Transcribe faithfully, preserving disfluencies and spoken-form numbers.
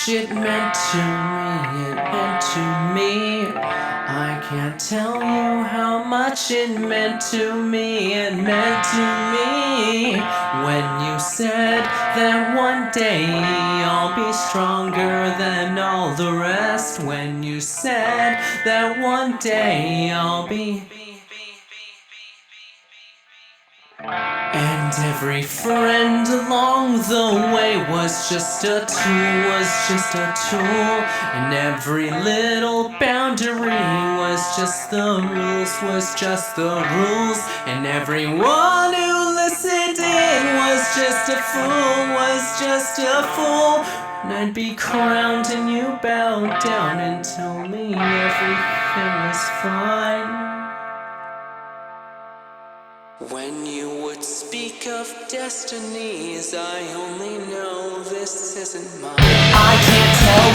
it meant to me, it meant to me. I can't tell you how much it meant to me, it meant to me. When you said that one day I'll be stronger than all the rest. When you said that one day I'll be. And every friend along the way was just a tool, was just a tool. And every little boundary was just the rules, was just the rules. And everyone who listened in was just a fool, was just a fool. And I'd be crowned and you bowed down and tell me everything was fine. When you would speak of destinies, I only know this isn't mine. I can't tell